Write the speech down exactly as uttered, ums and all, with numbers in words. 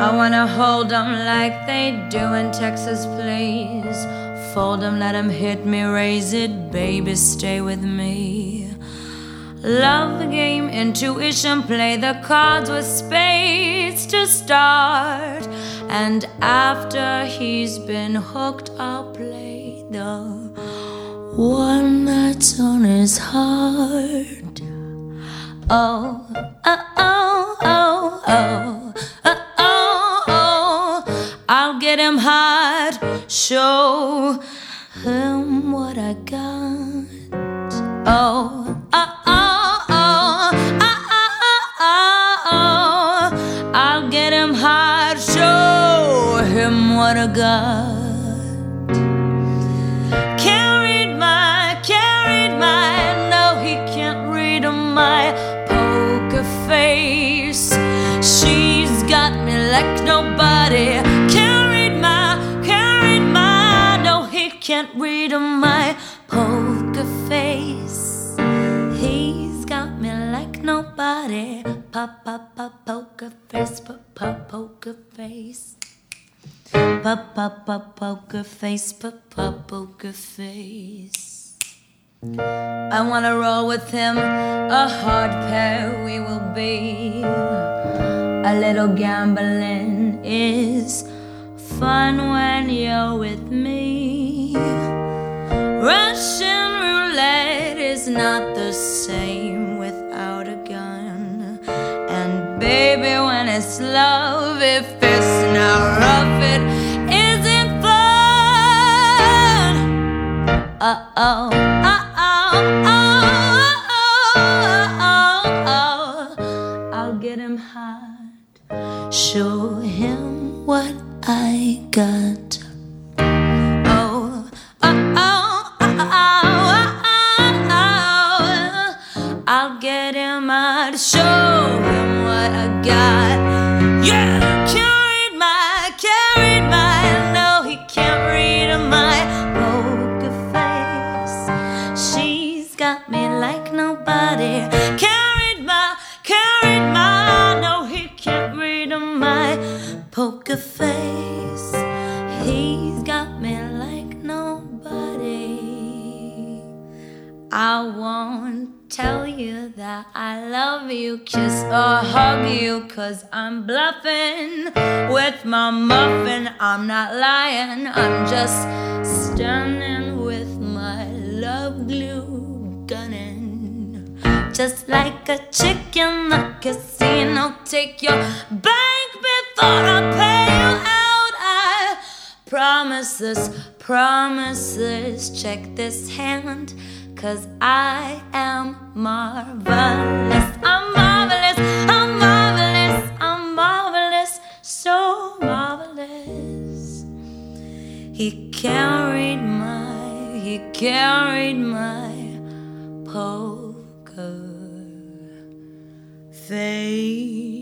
I wanna hold 'em like they do in Texas, please. Fold 'em, let 'em hit me, raise it, baby, stay with me. Love the game, intuition, play the cards with spades to start. And after he's been hooked, I'll play the one that's on his heart. Oh, oh, oh, oh, oh, oh, oh, oh. I'll get him hard, show him what I got. Oh, oh, oh, oh, oh, oh, oh, oh. I'll get him hard, show him what I got. Can't read my, can't read my, no, he can't read my poker face. She's got me like nobody. Can't read my, can't read my, no, he can't read my poker face. He's got me like nobody. Pop, pop, pop, poker face, pop, pop, poker face. Pop, pop, pop, poker face, pop, pop, poker face. I wanna roll with him, a hard pair we will be. A little gambling is fun when you're with me. Russian roulette is not the same without a gun. And baby, when it's love, if it's not rough, it isn't fun. Uh-oh, uh-oh, oh, oh, oh, oh. I'll get him hard, show him what I got. Oh, oh, oh, oh, oh, oh. I'll get him hard, show him what I got. Yeah, can't read my, can't read my, no, he can't read my poker face. She's got me like nobody. Can't read my, can't read my, no, he can't read my poker face. He's got me like nobody. I won't tell you that I love you, kiss or hug you, 'cause I'm bluffing with my muffin. I'm not lying, I'm just standing with my love glue gunning. Just like a chick in the casino, take your bank before I pay you out. I promise this, promise this, check this hand, 'cause I am marvelous. I'm marvelous, I'm marvelous, I'm marvelous, so marvelous. He can't read my, he can't read my poker face.